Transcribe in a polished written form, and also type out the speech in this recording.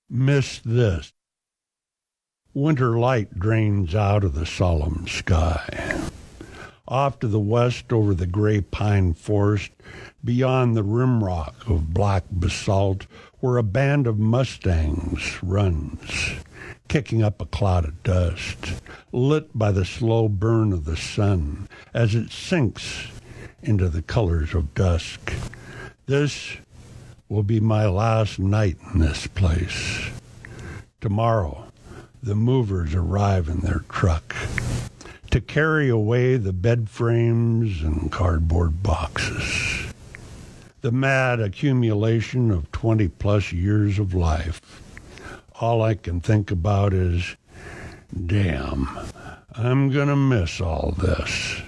Miss this. Winter light drains out of the solemn sky. Off to the west over the gray pine forest, beyond the rimrock of black basalt, where a band of mustangs runs, kicking up a cloud of dust, lit by the slow burn of the sun as it sinks into the colors of dusk. This will be my last night in this place. Tomorrow, the movers arrive in their truck to carry away the bed frames and cardboard boxes. The mad accumulation of 20-plus years of life. All I can think about is, damn, I'm gonna miss all this.